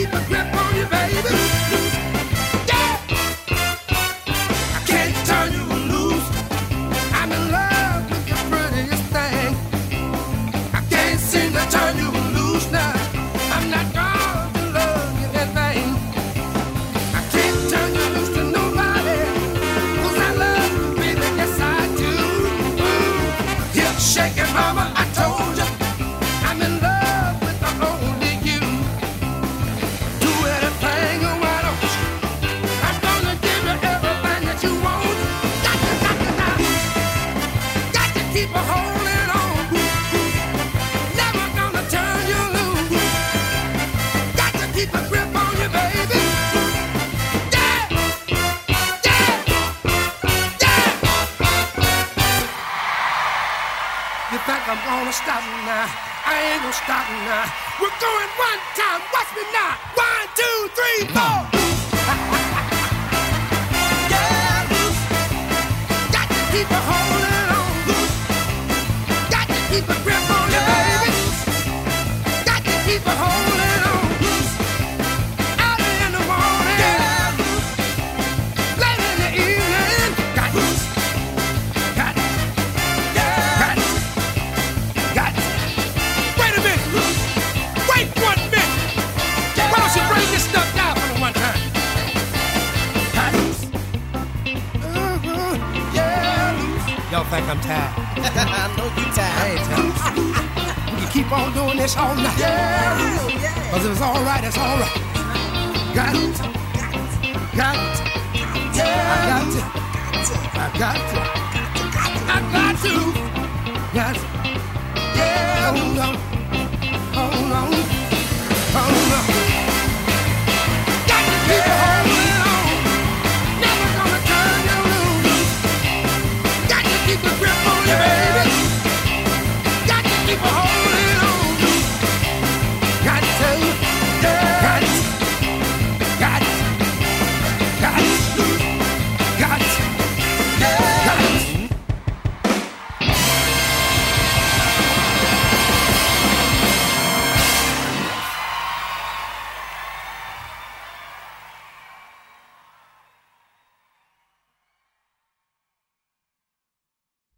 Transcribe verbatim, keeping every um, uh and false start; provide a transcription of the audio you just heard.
keep a grip on you, baby. Yeah. I can't turn you loose. I'm in love with the prettiest thing. I can't seem to turn you loose now. I'm not gonna love you in vain. I can't turn you loose to nobody, 'cause I love you, baby, yes I do. Hip shaking, mama, I told you. I'm in love with the only you. Do anything you want. I'm gonna give you everything that you want. Got to, got to now. Got to keep a holding on. Never gonna turn you loose. Got to keep a grip on you, baby. Yeah, yeah, yeah. You think I'm gonna stop now? I ain't gonna stop now. We're going one time. Watch me now. One, two, three, four. Yeah, loose. Got to keep a holding on. Loose. Got to keep a grip on you, baby. Got to keep a holding on. Loose. Early in the morning. Yeah, loose. Late in the evening. Got loose. Got it. Yeah. Got it. Got it. Wait a minute. Loose. Wait one minute. Why don't you break this stuff down for me one time? Got loose. Uh-huh. Yeah, loose. Y'all think I'm tired? I know you tired. I ain't tired. We can keep on doing this all night. Yeah, yeah. Cause if it's all right, it's all right. Got it. Got it. Yeah. I got it. I got it. I got to. Got it. Yeah. Hold on. Hold on. Hold on.